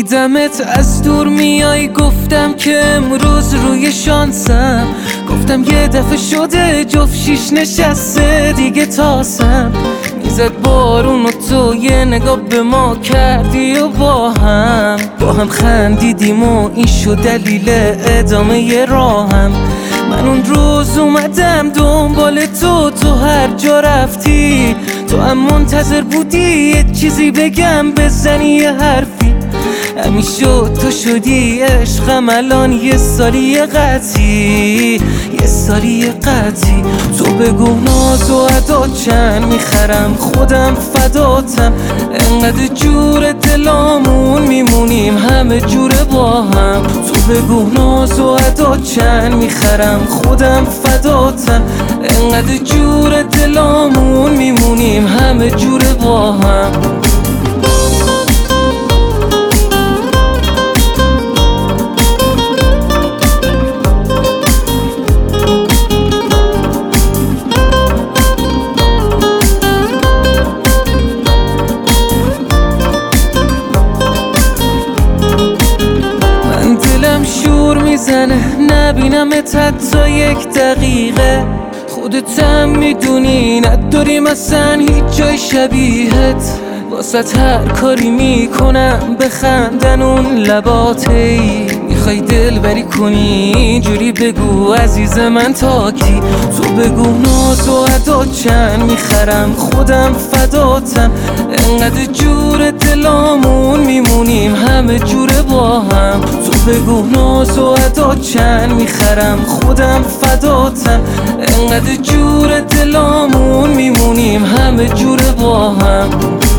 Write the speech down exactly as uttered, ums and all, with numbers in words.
دیدمت از دور میای، گفتم که امروز روی شانسم. گفتم یه دفعه شده جفت شیش نشسته دیگه تاسم. میزد بارون و تو یه نگاه به ما کردی و با هم با هم خندیدیم و این شد دلیل ادامه ی راهم. من اون روز اومدم دنبال تو، تو هر جا رفتی تو هم منتظر بودی یه چیزی بگم، بزنی یه حرفی. همین شد تو شدی عشقم، الان یه سالی قطعی، یه سالی قطعی. تو بگو ناز و ادا چند میخرم، خودم فداتم. انقدر جور دلامون میمونیم همه جوره با هم. تو بگو ناز و ادا چند میخرم، خودم فداتم. انقدر جور دلامون میمونیم همه جوره با هم. شور میزنه نبینمت حتی یک دقیقه. خودت هم میدونی نداریم اصلا هیچ جای شبیهت. واسه هر کاری میکنم بخندن اون لباتی. میخوای دل بری کنی اینجوری بگو عزیز من تا کی. تو بگو ناز و ادا چند میخرم، خودم فداتم. انقدر جور دلامون میمونیم همه جوره با هم. تو بگو ناز و ادا چند میخرم، خودم فداتم. انقدر جور دلامون میمونیم همه جوره با هم.